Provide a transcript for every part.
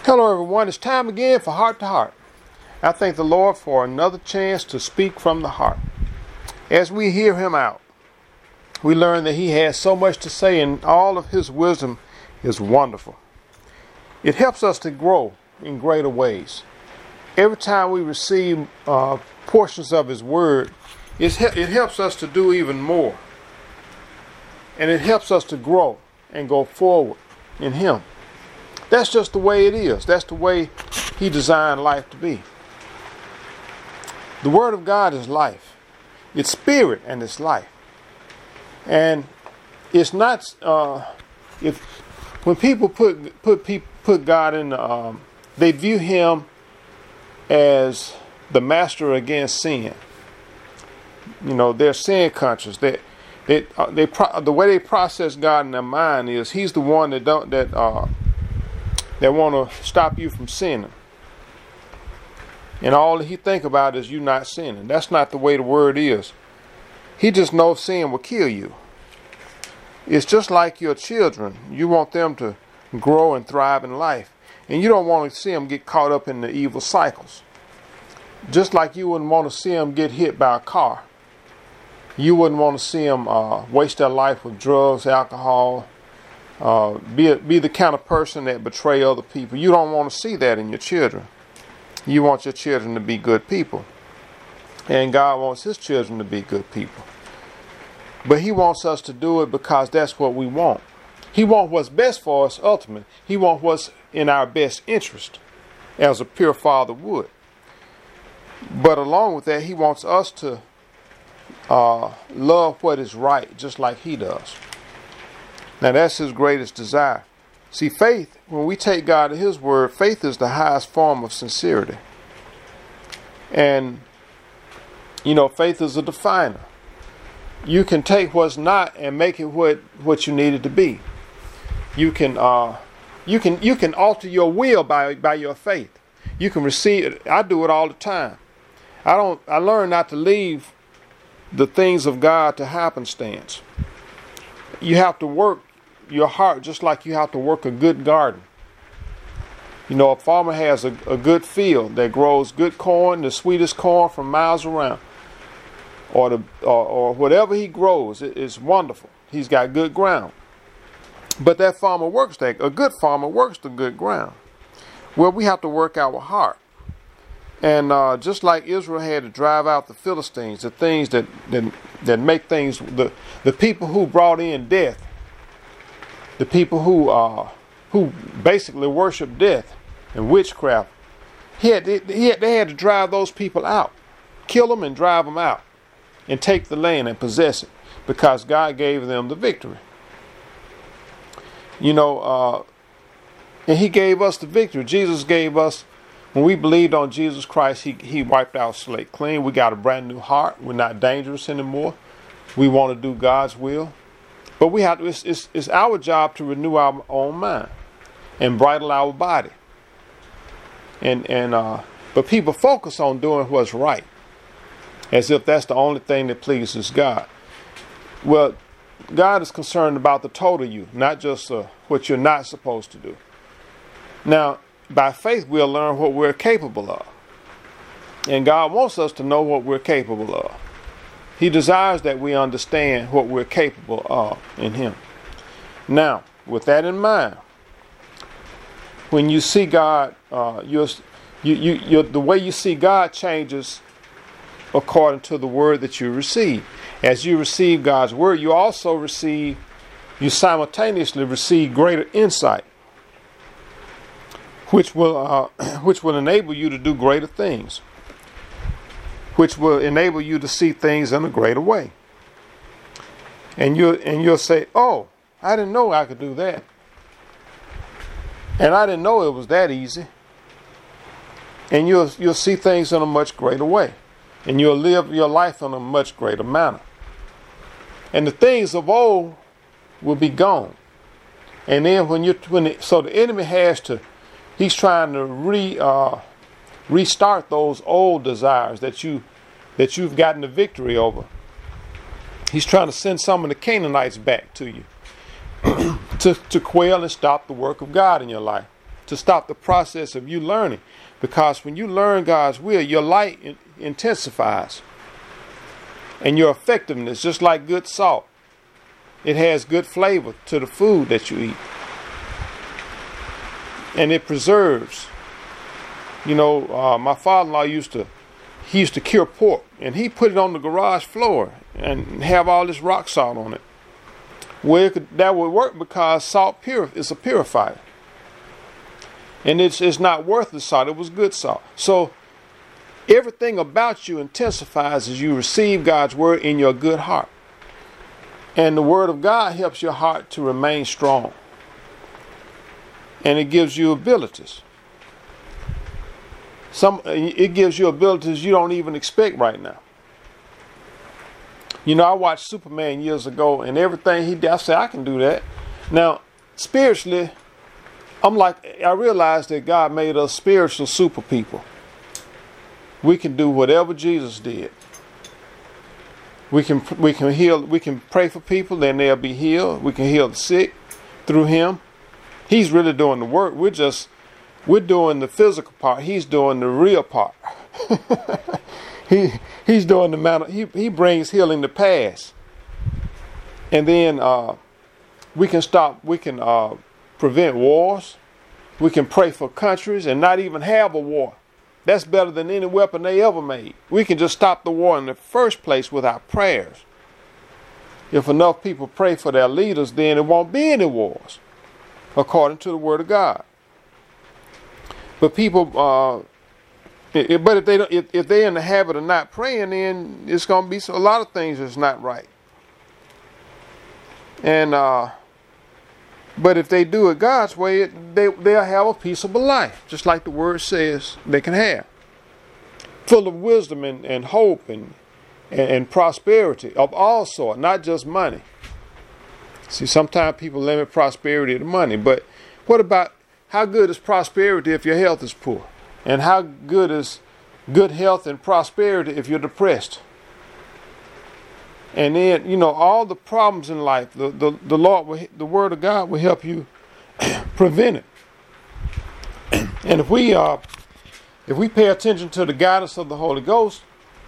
Hello everyone, it's time again for Heart to Heart. I thank the Lord for another chance to speak from the heart. As we hear him out, we learn that he has so much to say and all of his wisdom is wonderful. It helps us to grow in greater ways. Every time we receive portions of his word, it helps us to do even more. And it helps us to grow and go forward in him. That's just the way it is. That's the way he designed life to be. The word of God is life. It's spirit and it's life. And it's not when people put God in they view him as the master against sin. You know, they're sin conscious. The way they process God in their mind is he's the one that want to stop you from sinning. And all he think about is you not sinning. That's not the way the word is. He just knows sin will kill you. It's just like your children. You want them to grow and thrive in life. And you don't want to see them get caught up in the evil cycles. Just like you wouldn't want to see them get hit by a car. You wouldn't want to see them waste their life with drugs, alcohol, be the kind of person that betray other people. You don't want to see that in your children. You want your children to be good people. And God wants his children to be good people. But he wants us to do it because that's what we want. He wants what's best for us ultimately. He wants what's in our best interest, as a pure father would. But along with that, he wants us to love what is right, just like he does. Now that's his greatest desire. See, faith, when we take God at his word, faith is the highest form of sincerity. And, you know, faith is a definer. You can take what's not and make it what you need it to be. You can alter your will by your faith. You can receive it. I do it all the time. I learn not to leave the things of God to happenstance. You have to work your heart just like you have to work a good garden. You know, a farmer has a good field that grows good corn, the sweetest corn from miles around. Or whatever he grows, it's wonderful. He's got good ground. But that farmer works that. A good farmer works the good ground. Well, we have to work our heart. And just like Israel had to drive out the Philistines, the things that make things, the people who brought in death, the people who basically worship death and witchcraft, they had to drive those people out, kill them and drive them out, and take the land and possess it, because God gave them the victory. You know, and he gave us the victory. Jesus gave us. When we believed on Jesus Christ, he wiped our slate clean. We got a brand new heart. We're not dangerous anymore. We want to do God's will. But we have to, it's our job to renew our own mind and bridle our body. But people focus on doing what's right, as if that's the only thing that pleases God. Well, God is concerned about the total you, not just what you're not supposed to do. Now, by faith, we'll learn what we're capable of. And God wants us to know what we're capable of. He desires that we understand what we're capable of in him. Now, with that in mind, when you see God, the way you see God changes according to the word that you receive. As you receive God's word, you simultaneously receive greater insight, which will enable you to do greater things, which will enable you to see things in a greater way. And you'll say, "Oh, I didn't know I could do that, and I didn't know it was that easy." And you'll see things in a much greater way, and you'll live your life in a much greater manner. And the things of old will be gone. And then so the enemy he's trying to restart those old desires that you've gotten the victory over. He's trying to send some of the Canaanites back to you to quail and stop the work of God in your life. to stop the process of you learning. Because when you learn God's will, your light intensifies. And your effectiveness, just like good salt, it has good flavor to the food that you eat. And it preserves. You know, my father-in-law used to cure pork, and he put it on the garage floor and have all this rock salt on it. Well, that would work because salt is a purifier. And it's not worthless salt, it was good salt. So everything about you intensifies as you receive God's word in your good heart. And the word of God helps your heart to remain strong. And it gives you abilities. It gives you abilities you don't even expect right now. You know, I watched Superman years ago, and everything he did, I said, I can do that. Now, spiritually, I realized that God made us spiritual super people. We can do whatever Jesus did. We can heal, we can pray for people, then they'll be healed. We can heal the sick through him. He's really doing the work. We're doing the physical part. He's doing the real part. He's doing the matter. He brings healing to pass. And then we can prevent wars. We can pray for countries and not even have a war. That's better than any weapon they ever made. We can just stop the war in the first place with our prayers. If enough people pray for their leaders, then it won't be any wars, according to the word of God. But people, if they're in the habit of not praying, then it's going to be a lot of things that's not right. And but if they do it God's way, they'll have a peaceable life, just like the word says they can have, full of wisdom and hope and prosperity of all sorts, not just money. See, sometimes people limit prosperity to money, but what about how good is prosperity if your health is poor? And how good is good health and prosperity if you're depressed? And then, you know, all the problems in life, the Lord, the word of God will help you prevent it. And if we pay attention to the guidance of the Holy Ghost,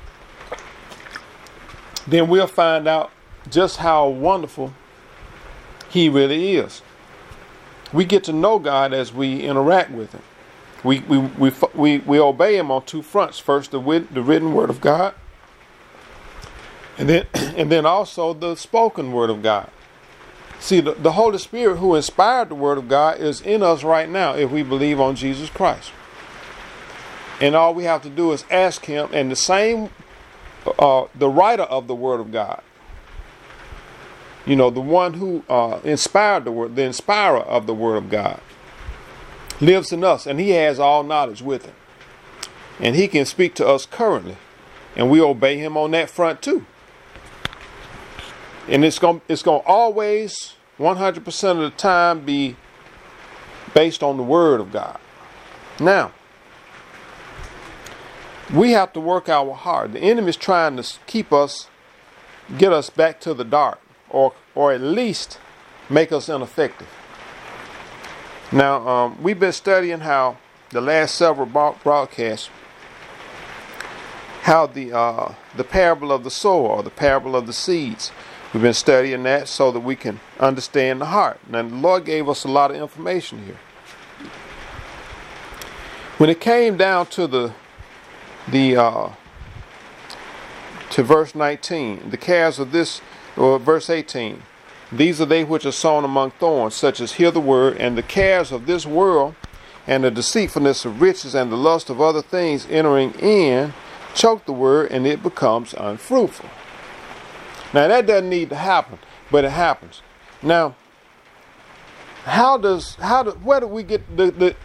then we'll find out just how wonderful he really is. We get to know God as we interact with him. We obey him on two fronts. First, the written word of God, and then also the spoken word of God. See, the Holy Spirit who inspired the word of God is in us right now if we believe on Jesus Christ. And all we have to do is ask him, and the writer of the word of God, you know, the one who inspired the word, the inspirer of the word of God, lives in us, and he has all knowledge with him. And he can speak to us currently, and we obey him on that front too. And it's going to always, 100% of the time, be based on the word of God. Now, we have to work our heart. The enemy is trying to get us back to the dark, or at least make us ineffective. Now, we've been studying how the last several broadcasts, how the parable of the sower, or the parable of the seeds, we've been studying that so that we can understand the heart. Now, the Lord gave us a lot of information here. When it came down to to verse 19, the cares of this, or verse 18, these are they which are sown among thorns, such as hear the word, and the cares of this world, and the deceitfulness of riches, and the lust of other things entering in, choke the word, and it becomes unfruitful. Now that doesn't need to happen, but it happens. Now, where do we get the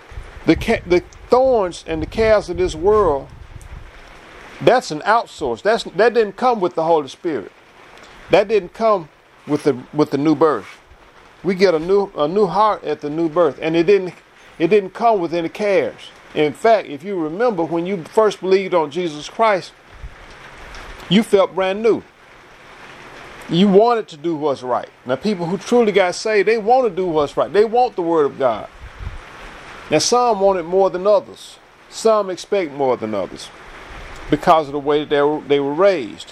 thorns and the cares of this world? That's an outsource. That didn't come with the Holy Spirit. That didn't come with the new birth. We get a new heart at the new birth, and it didn't come with any cares. In fact, if you remember, when you first believed on Jesus Christ, you felt brand new. You wanted to do what's right. Now, people who truly got saved, they want to do what's right. They want the word of God. Now some want it more than others. Some expect more than others because of the way that they were raised.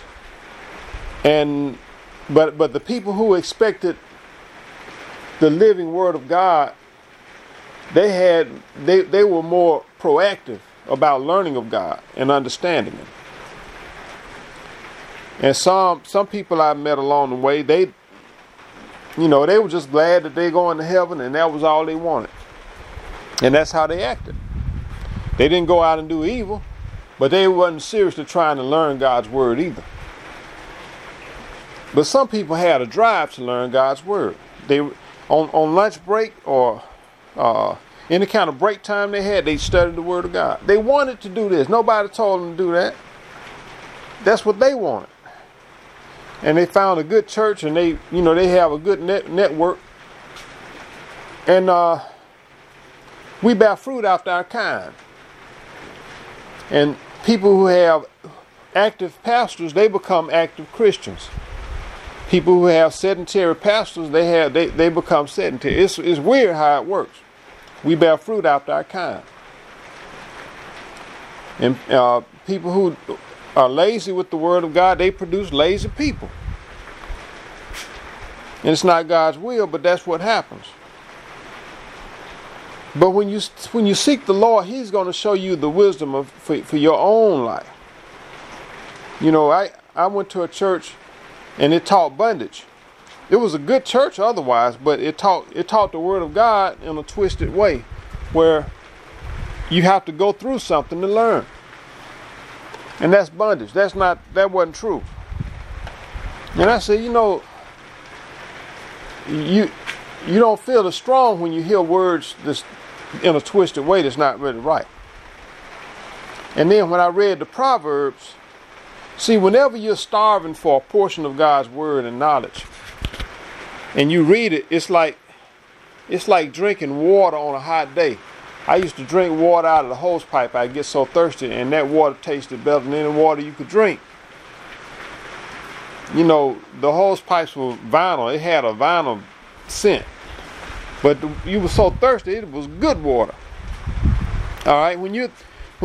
But the people who expected the living Word of God, they were more proactive about learning of God and understanding Him. And some people I met along the way, they were just glad that they're going to heaven, and that was all they wanted. And that's how they acted. They didn't go out and do evil, but they wasn't seriously trying to learn God's Word either. But some people had a drive to learn God's Word. They on lunch break or any kind of break time they had, they studied the Word of God. They wanted to do this. Nobody told them to do that. That's what they wanted. And they found a good church, and they have a good network. And we bear fruit after our kind. And people who have active pastors, they become active Christians. People who have sedentary pastors, they become sedentary. It's weird how it works. We bear fruit after our kind. And people who are lazy with the Word of God, they produce lazy people. And it's not God's will, but that's what happens. But when you seek the Lord, He's going to show you the wisdom for your own life. I went to a church and it taught bondage. It was a good church otherwise, but it taught the Word of God in a twisted way, where you have to go through something to learn. And that's bondage. That wasn't true. And I said, you don't feel as strong when you hear words that's in a twisted way that's not really right. And then when I read the Proverbs, see, whenever you're starving for a portion of God's Word and knowledge, and you read it, it's like drinking water on a hot day. I used to drink water out of the hose pipe. I'd get so thirsty, and that water tasted better than any water you could drink. The hose pipes were vinyl. It had a vinyl scent. But you were so thirsty, it was good water. All right, when you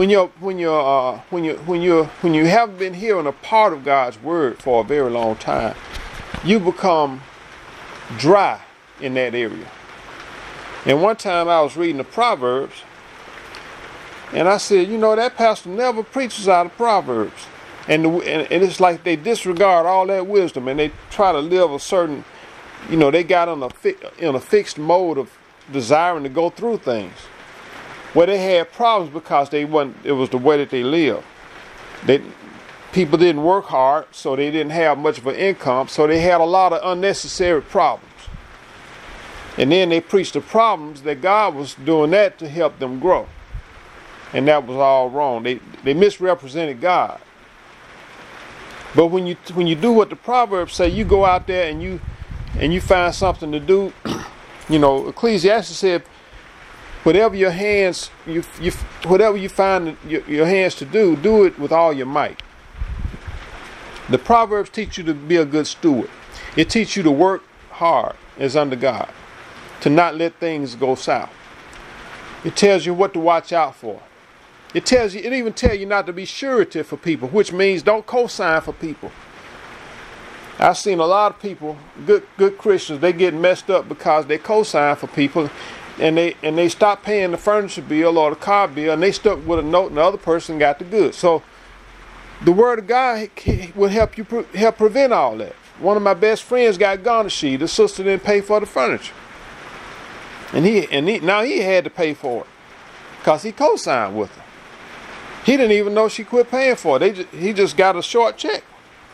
haven't been hearing a part of God's Word for a very long time, you become dry in that area. And one time I was reading the Proverbs, and I said, that pastor never preaches out of Proverbs. And it's like they disregard all that wisdom, and they try to live a certain, they got in a fixed mode of desiring to go through things. Where they had problems because it was the way that they lived. People didn't work hard, so they didn't have much of an income, so they had a lot of unnecessary problems. And then they preached the problems that God was doing that to help them grow. And that was all wrong. They misrepresented God. But when you do what the Proverbs say, you go out there and you find something to do. Ecclesiastes said, whatever your hands, whatever you find your hands to do it with all your might. The Proverbs teach you to be a good steward. It teaches you to work hard as under God, to not let things go south. It tells you what to watch out for. It even tells you not to be surety for people, which means don't co-sign for people. I've seen a lot of people, good Christians, they get messed up because they co-sign for people, and they stop paying the furniture bill or the car bill, and they stuck with a note, and the other person got the goods. So the Word of God will help prevent all that. One of my best friends got garnished. The sister didn't pay for the furniture, and now he had to pay for it because he co-signed with her. He didn't even know she quit paying for it. He just got a short check.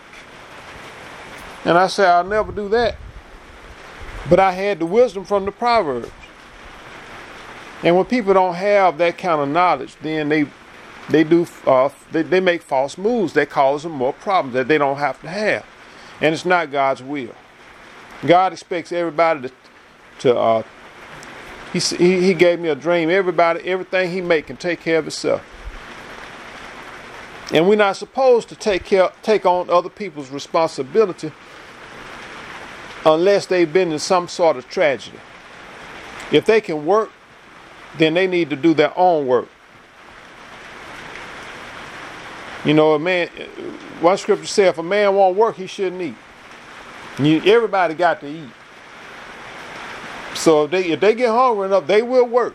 And I said, I'll never do that. But I had the wisdom from the Proverbs. And when people don't have that kind of knowledge, then they make false moves that cause them more problems that they don't have to have. And it's not God's will. God expects everybody to he gave me a dream. Everything He make can take care of itself. And we're not supposed to take on other people's responsibility unless they've been in some sort of tragedy. If they can work, then they need to do their own work. You know, one scripture said, if a man won't work, he shouldn't eat. Everybody got to eat. So if they get hungry enough, they will work.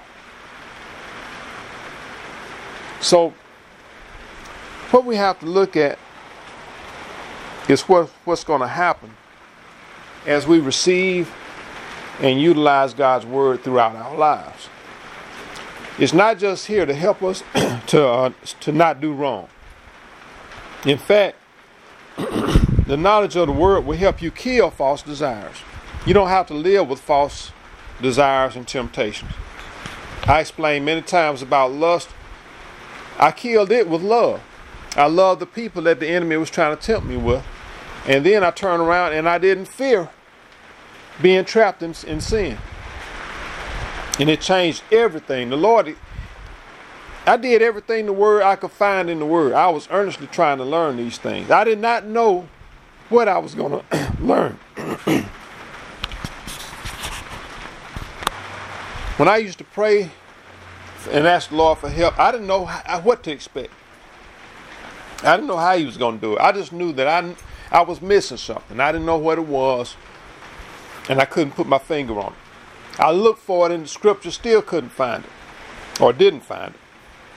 So what we have to look at is what's going to happen as we receive and utilize God's word throughout our lives. It's not just here to help us to not do wrong. In fact, the knowledge of the word will help you kill false desires. You don't have to live with false desires and temptations. I explained many times about lust. I killed it with love. I loved the people that the enemy was trying to tempt me with. And then I turned around and I didn't fear being trapped in sin. And it changed everything. The Lord, I did everything the word I could find in the word. I was earnestly trying to learn these things. I did not know what I was going to learn. When I used to pray and ask the Lord for help, I didn't know what to expect. I didn't know how he was going to do it. I just knew that I was missing something. I didn't know what it was, and I couldn't put my finger on it. I looked for it in the scripture, still couldn't find it, or didn't find it.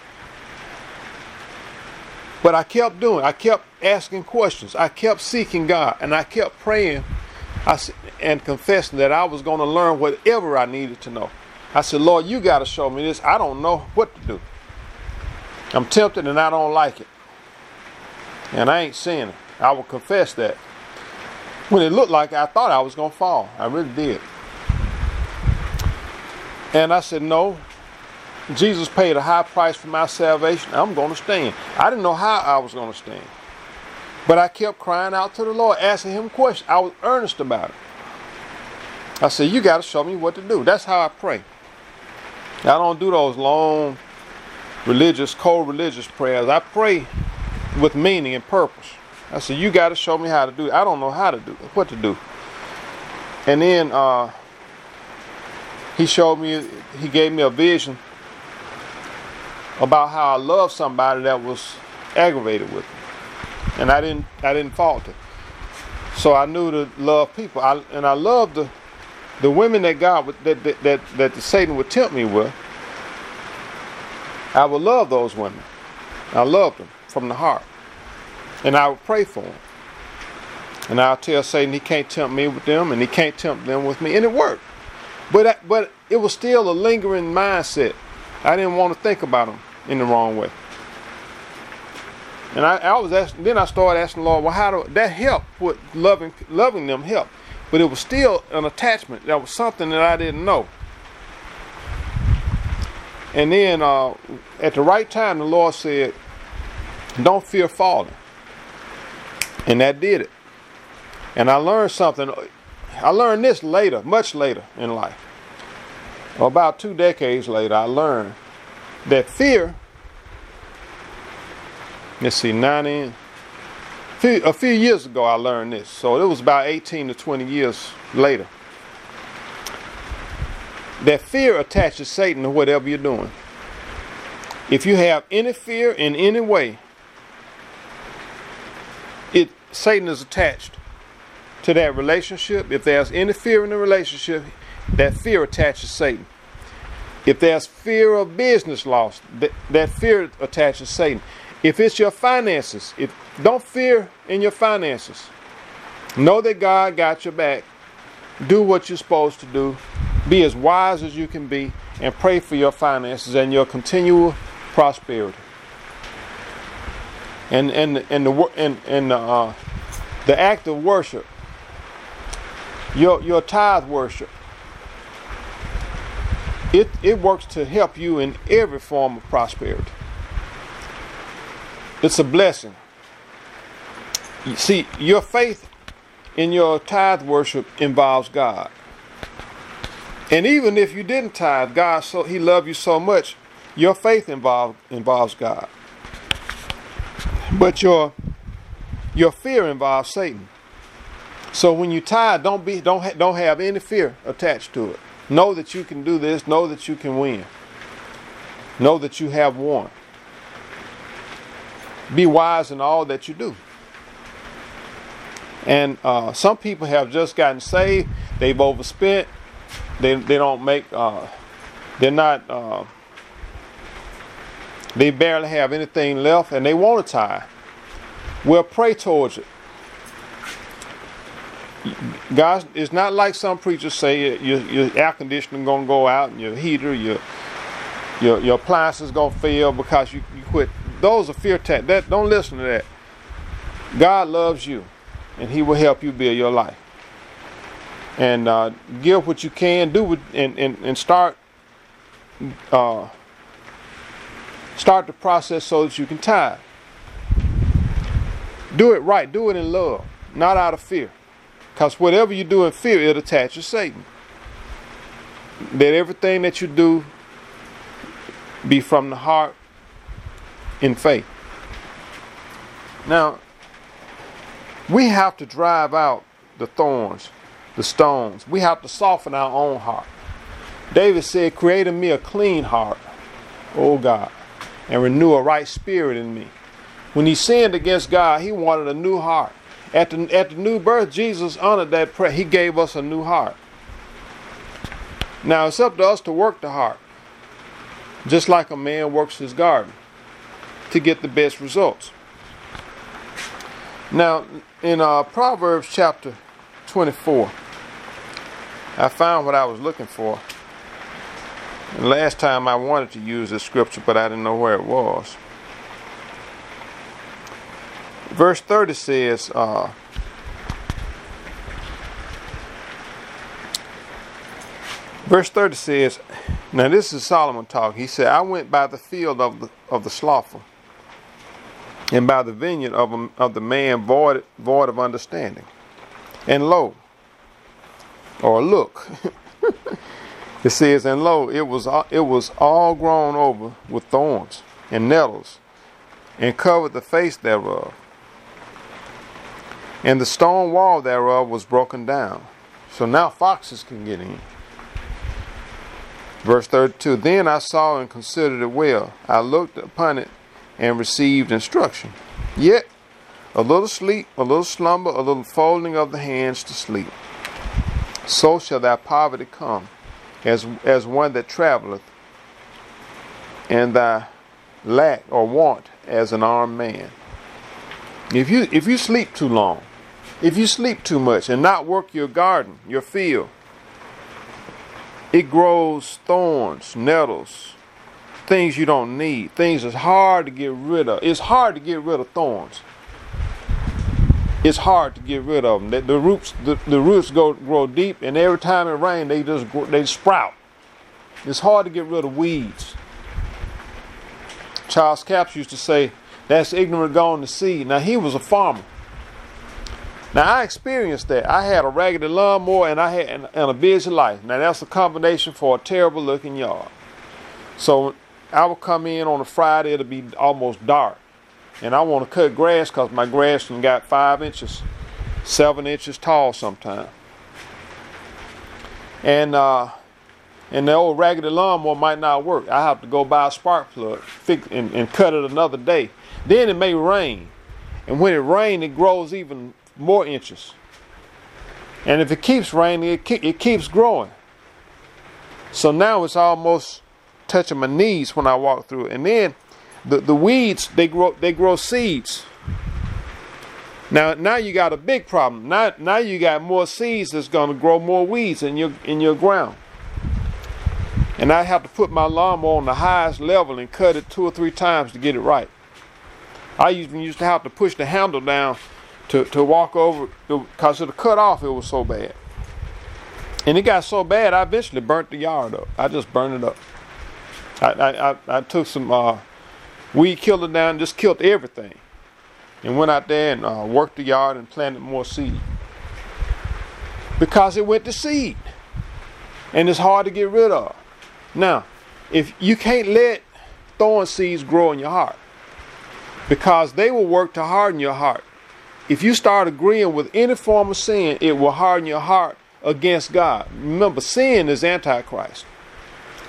But I kept doing it. I kept asking questions. I kept seeking God, and I kept praying and confessing that I was going to learn whatever I needed to know. I said, Lord, you got to show me this. I don't know what to do. I'm tempted and I don't like it. And I ain't seeing it. I will confess that. When it looked like I thought I was going to fall. I really did. And I said, no. Jesus paid a high price for my salvation. I'm going to stand. I didn't know how I was going to stand. But I kept crying out to the Lord, asking him questions. I was earnest about it. I said, you got to show me what to do. That's how I pray. I don't do those long cold religious prayers. I pray with meaning and purpose. I said, you got to show me how to do it. I don't know how to do it, what to do. And then he gave me a vision about how I love somebody that was aggravated with me. And I didn't falter. So I knew to love people. I loved the women that God that Satan would tempt me with. I would love those women. I loved them from the heart. And I would pray for them. And I'll tell Satan he can't tempt me with them and he can't tempt them with me. And it worked. But it was still a lingering mindset. I didn't want to think about them in the wrong way. And I was asking, then I started asking the Lord, well, how do that help? What loving them help? But it was still an attachment. That was something that I didn't know. And then at the right time, the Lord said, don't fear falling. And that did it. And I learned something. I learned this later, much later in life. About 2 decades later, I learned that fear, a few years ago I learned this. So it was about 18 to 20 years later. That fear attaches Satan to whatever you're doing. If you have any fear in any way, Satan is attached to that relationship. If there's any fear in the relationship, that fear attaches Satan. If there's fear of business loss, that fear attaches Satan. If it's your finances, don't fear in your finances. Know that God got your back. Do what you're supposed to do. Be as wise as you can be, and pray for your finances and your continual prosperity. And the act of worship, your tithe worship, it works to help you in every form of prosperity. It's a blessing. You see, your faith in your tithe worship involves God. And even if you didn't tithe, He loved you so much, your faith involves God. But your fear involves Satan. So when you tithe, don't have any fear attached to it. Know that you can do this. Know that you can win. Know that you have one. Be wise in all that you do. And some people have just gotten saved. They've overspent. They don't make. They're not. They barely have anything left, and they want to tithe. Well, pray towards it. God, it's not like some preachers say your air conditioning gonna go out and your heater, your appliances gonna fail because you quit. Those are fear tactics. Don't listen to that. God loves you, and He will help you build your life. And give what you can, do and start the process so that you can tithe. Do it right. Do it in love, not out of fear. Because whatever you do in fear, it attaches Satan. Let everything that you do be from the heart in faith. Now, we have to drive out the thorns, the stones. We have to soften our own heart. David said, create in me a clean heart, O God, and renew a right spirit in me. When he sinned against God, he wanted a new heart. At the new birth, Jesus honored that prayer. He gave us a new heart. Now, it's up to us to work the heart, just like a man works his garden, to get the best results. Now, in Proverbs chapter 24, I found what I was looking for. And last time I wanted to use this scripture, but I didn't know where it was. Verse 30 says, now this is Solomon talking. He said, I went by the field of the slothful, and by the vineyard of the man void of understanding. And lo, or look, it says, and lo, it was all grown over with thorns and nettles, and covered the face thereof. And the stone wall thereof was broken down. So now foxes can get in. Verse 32, then I saw and considered it well. I looked upon it and received instruction. Yet a little sleep, a little slumber, a little folding of the hands to sleep. So shall thy poverty come, as one that traveleth, and thy lack or want as an armed man. If you sleep too long, if you sleep too much and not work your garden, your field, it grows thorns, nettles, things you don't need, things that's hard to get rid of. It's hard to get rid of thorns. It's hard to get rid of them. The roots grow deep, and every time it rains, they sprout. It's hard to get rid of weeds. Charles Capps used to say, that's ignorant going to seed. Now, he was a farmer. Now, I experienced that. I had a raggedy lawnmower and a busy life. Now, that's a combination for a terrible looking yard. So, I would come in on a Friday, it'll be almost dark. And I want to cut grass because my grass got 5 inches, 7 inches tall sometimes. And the old raggedy lawnmower might not work. I have to go buy a spark plug and cut it another day. Then it may rain. And when it rains, it grows even more inches. And if it keeps raining, it keeps growing. So now it's almost touching my knees when I walk through it. And then the weeds, they grow seeds. Now you got a big problem. Now you got more seeds that's going to grow more weeds in your ground. And I have to put my lawnmower on the highest level and cut it 2 or 3 times to get it right. I used to have to push the handle down to walk over because it'll cut off. It was so bad. And it got so bad, I eventually burnt the yard up. I just burned it up. I took some weed killer down and just killed everything. And went out there and worked the yard and planted more seed. Because it went to seed. And it's hard to get rid of. Now, if you can't let thorn seeds grow in your heart, because they will work to harden your heart. If you start agreeing with any form of sin, it will harden your heart against God. Remember, sin is Antichrist.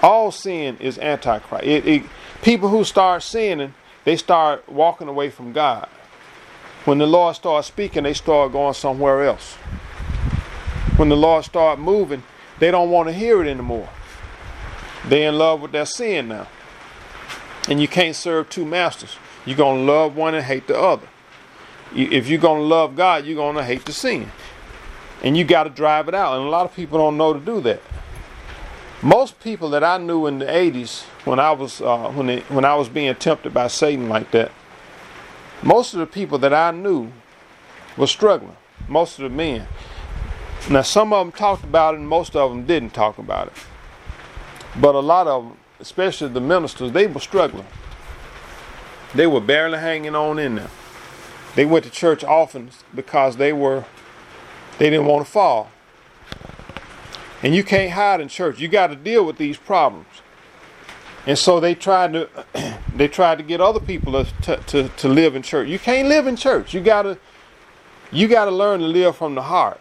All sin is antichrist. People who start sinning, they start walking away from God. When the Lord starts speaking, they start going somewhere else. When the Lord starts moving, they don't want to hear it anymore. They're in love with their sin now. And you can't serve two masters. You're going to love one and hate the other. If you're going to love God, you're going to hate the sin. And you got to drive it out. And a lot of people don't know to do that. Most people that I knew in the 80s, when I was being tempted by Satan like that, most of the people that I knew were struggling. Most of the men. Now, some of them talked about it and most of them didn't talk about it. But a lot of them, especially the ministers, they were struggling. They were barely hanging on in there. They went to church often because they didn't want to fall. And you can't hide in church. You got to deal with these problems. And so they tried to get other people to live in church. You can't live in church. You got to learn to live from the heart.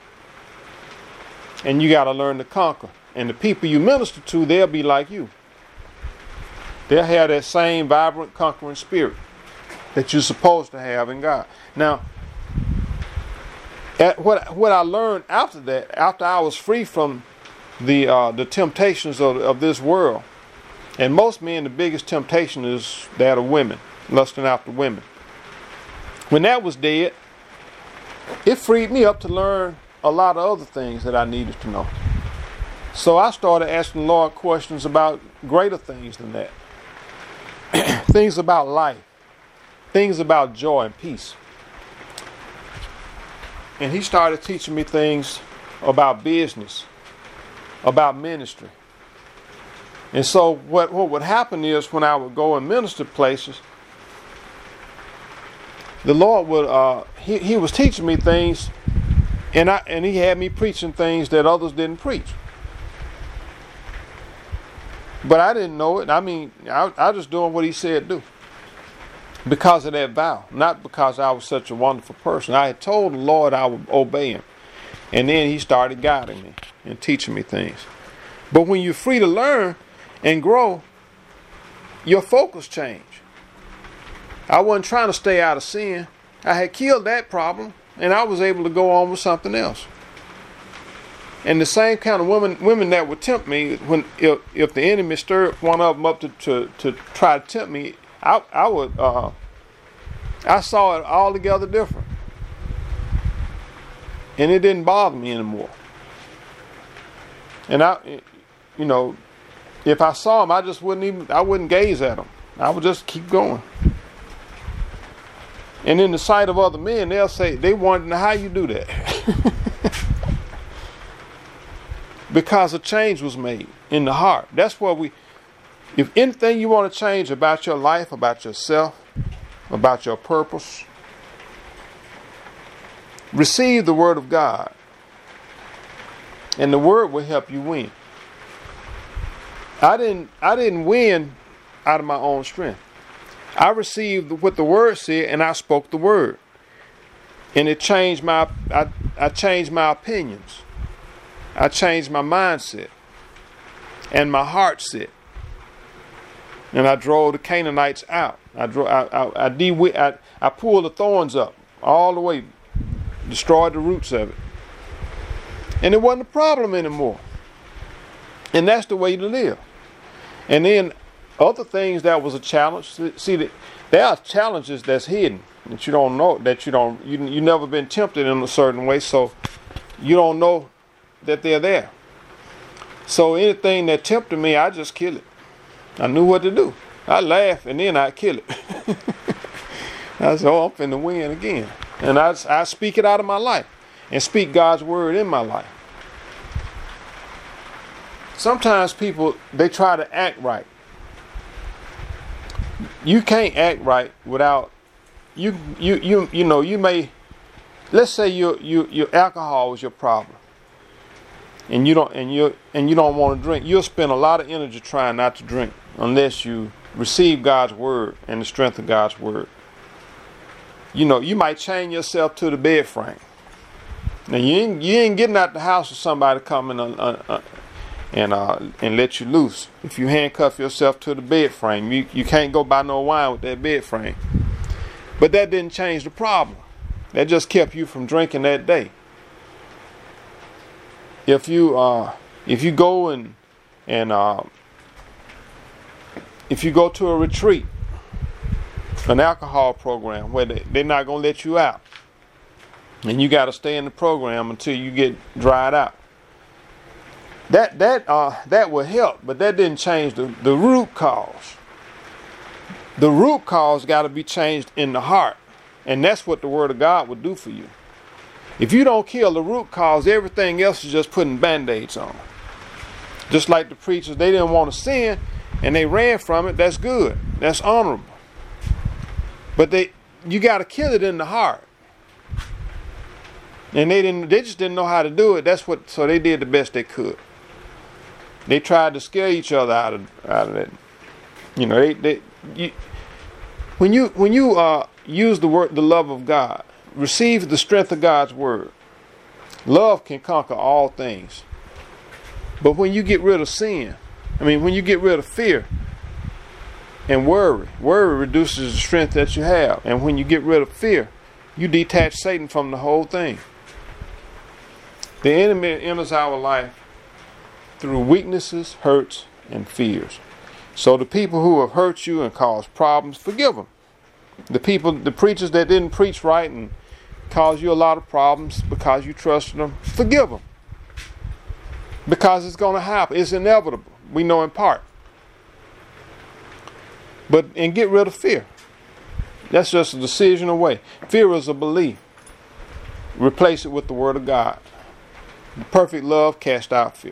And you got to learn to conquer. And the people you minister to, they'll be like you. They'll have that same vibrant, conquering spirit that you're supposed to have in God. Now, what I learned after that, after I was free from the temptations of this world, and most men, the biggest temptation is that of women, lusting after women. When that was dead, it freed me up to learn a lot of other things that I needed to know. So I started asking the Lord questions about greater things than that. Things about life. Things about joy and peace. And he started teaching me things about business, about ministry. And so what would happen is when I would go and minister places, the Lord would he was teaching me things, and he had me preaching things that others didn't preach. But I didn't know it. I mean, I was just doing what he said do. Because of that vow. Not because I was such a wonderful person. I had told the Lord I would obey him. And then he started guiding me and teaching me things. But when you're free to learn and grow, your focus change. I wasn't trying to stay out of sin. I had killed that problem. And I was able to go on with something else. And the same kind of women that would tempt me, if the enemy stirred one of them up to try to tempt me, I saw it altogether different. And it didn't bother me anymore. And if I saw them, I wouldn't gaze at them. I would just keep going. And in the sight of other men, they'll say, they want to know how you do that. Because a change was made in the heart. That's what if anything you want to change about your life, about yourself, about your purpose, receive the word of God. And the word will help you win. I didn't win out of my own strength. I received what the word said and I spoke the word. And it changed I changed my opinions. I changed my mindset and my heart set. And I drove the Canaanites out. I pulled the thorns up all the way, destroyed the roots of it. And it wasn't a problem anymore. And that's the way to live. And then other things that was a challenge. See, there are challenges that's hidden that you don't know, you never been tempted in a certain way, so you don't know that they're there. So anything that tempted me, I just kill it. I knew what to do. I laugh and then I kill it. I said, I'm finna win again. And I speak it out of my life and speak God's word in my life. Sometimes people, they try to act right. You can't act right without you may, let's say your alcohol is your problem. And you don't want to drink. You'll spend a lot of energy trying not to drink unless you receive God's word and the strength of God's word. You might chain yourself to the bed frame. Now you ain't getting out the house with somebody coming and and let you loose. If you handcuff yourself to the bed frame, you can't go buy no wine with that bed frame. But that didn't change the problem. That just kept you from drinking that day. If you go if you go to a retreat, an alcohol program where they're not gonna let you out, and you got to stay in the program until you get dried out. That will help, but that didn't change the root cause. The root cause got to be changed in the heart, and that's what the Word of God will do for you. If you don't kill the root cause, everything else is just putting band-aids on. Just like the preachers, they didn't want to sin, and they ran from it. That's good. That's honorable. But you got to kill it in the heart. And they just didn't know how to do it. So they did the best they could. They tried to scare each other out of it. You know, when you use the love of God, receive the strength of God's word. Love can conquer all things. But when you get rid of sin, when you get rid of fear and worry reduces the strength that you have. And when you get rid of fear, you detach Satan from the whole thing. The enemy enters our life through weaknesses, hurts, and fears. So the people who have hurt you and caused problems, forgive them. The preachers that didn't preach right and caused you a lot of problems because you trusted them, forgive them. Because it's going to happen. It's inevitable. We know in part. And get rid of fear. That's just a decision away. Fear is a belief. Replace it with the Word of God. Perfect love cast out fear.